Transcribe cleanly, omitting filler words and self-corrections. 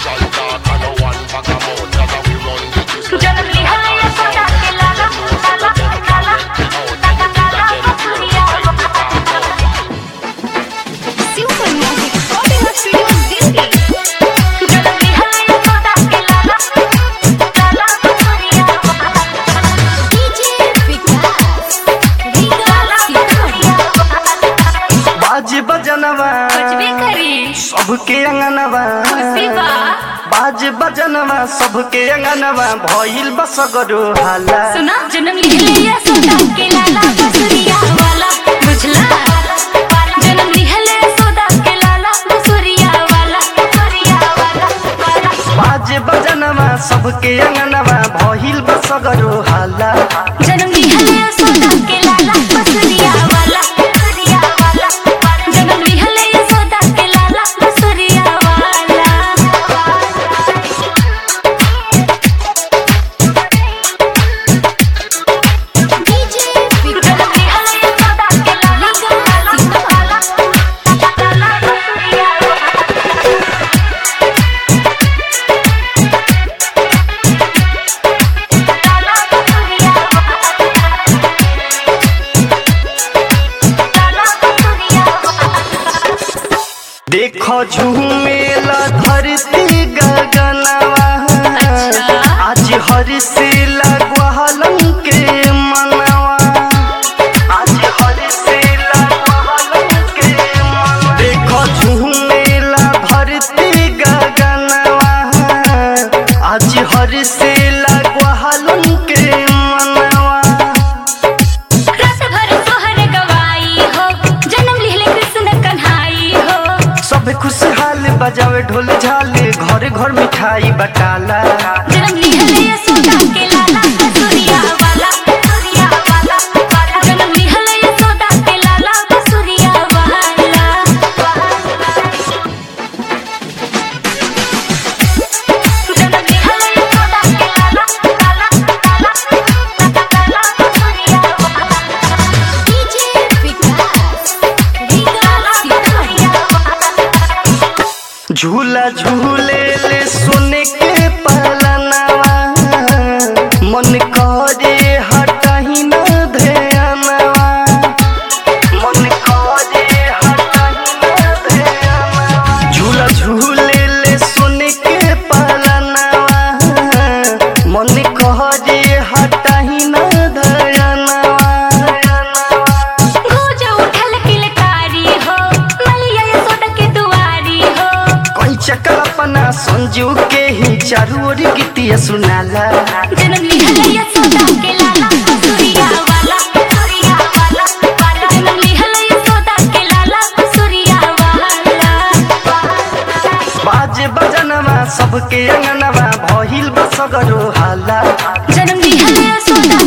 सबके अंगनवा बाज बजनवा सबके अंगनवा भइल बसगरो हाला सुना जन्म लिहले सोदा के लाला बसुरिया वाला बुझला जन्म लिहले सोदा के लाला बसुरिया वाला बाज बजनवा सबके अंगनवा भइल बसगरो हाला जन्म लिहले सोदा के लाला बसुरिया वाला जन्म लिहले सोदा के लाला बसुरिया वाला डीजे जन्म लिहले सोदा के लाला बसुरिया देखो झूमेला धरती गगनवा आज हर्षेला ग्वालन के मनवा आज हर्षेला ग्वालन के मनवा देखो झूमेला धरती गगनवा आज हर्षेला ग्वालन के मनवा रस भर सोहर गवाई हो जन्म लिहले कृष्ण कन्हाई हो सब खुशहाल बजावे ढोल झाले घर घर मिठाई बटाला जन्म लिहले सोदा के लाला बसुरिया वाला जन्म लिहले सोदा के लाला बसुरिया वाला जन्म लिहले सोदा के लाला बसुरिया वाला डीजे विकास झूला झूले ले सोने के पलनवा मन करे हटही न ध्यानवा मन करे हटही न ध्यानवा झूला झूले ले सोने के पलनवा मन करे हटही न ध्यानवा गूंज उठल किलकारी हो मलिया यशोदा के दुआरी हो कोई चक्कर अपना संजू के ही चारू ओर गीतिया सुनाला जन्म लिहले यशोदा के लाला बसुरिया वाला जन्म लिहले यशोदा के लाला बसुरिया वाला बाज बजनवा सबके अंगनवा भइल बसगरो हाला जन्म लिहले यशोदा